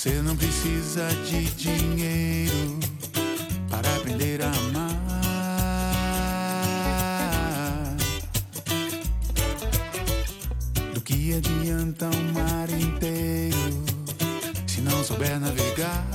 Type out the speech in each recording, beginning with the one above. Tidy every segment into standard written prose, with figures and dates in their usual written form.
Você não precisa de dinheiro para aprender a amar. Do que adianta um mar inteiro se não souber navegar?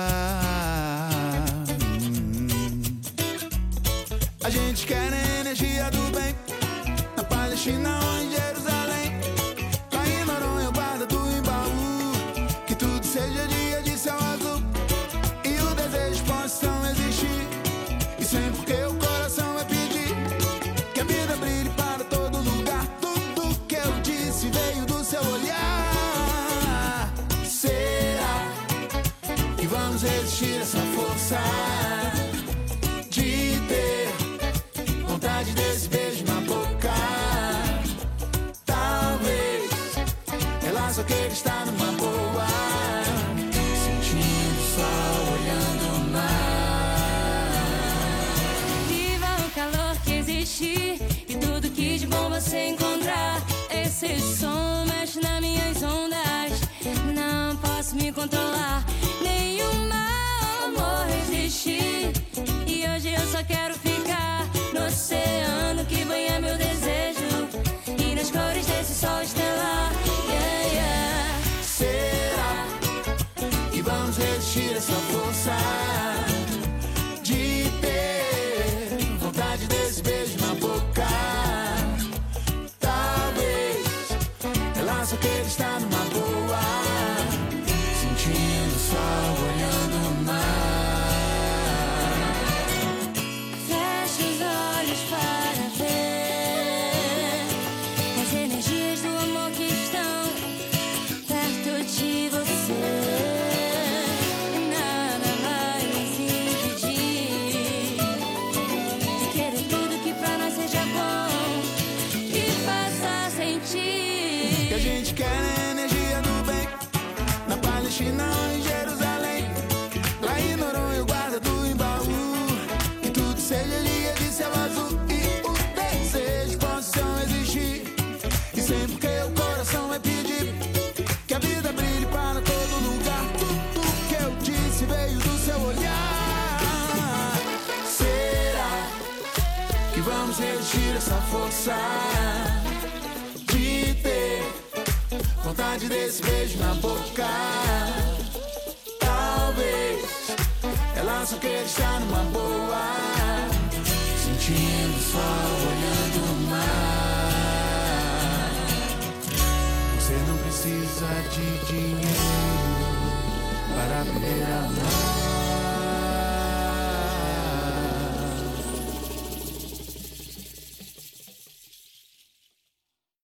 A gente quer a energia do bem na Palestina ou em Jerusalém, lá em Noronha, Guarda do Embaú. Que tudo seja dia de céu azul e o desejo possam existir. E sempre porque o coração vai pedir que a vida brilhe para todo lugar. Tudo que eu disse veio do seu olhar. Será que vamos resistir a essa força de ter vontade desse beijo na boca? Talvez ela só queira estar numa boa, sentindo o sol, olhando o mar. Viva o calor que existe e tudo que de bom você encontrar. Esse som mexe nas minhas ondas, não posso me controlar. Nenhum amor resistir, e hoje eu só quero ficar no oceano que banha meu desejo e nas cores desse sol estelar. Yeah, yeah. Será que vamos resistir a essa força de ter vontade desse beijo na boca? Talvez ela só queira estar numa boa, sentindo o sol, olhando o mar. Feche os olhos para ver as energias do amor que estão perto de você. Nada vai nos impedir de querer tudo que pra nós seja bom e faça sentir Que a gente quer a energia do bem na Palestina ou em Jerusalém, lá em Noronha, Guarda do Embaú. Que tudo seja dia de céu azul e o desejo possam existir. E sempre que o coração vai pedir que a vida brilhe para todo lugar. Tudo que eu disse veio do seu olhar. Será que vamos resistir a essa força de ter vontade desse beijo na boca? Talvez ela só queira estar numa boa, sentindo o sol, olhando o mar. Você não precisa de dinheiro para aprender a amar.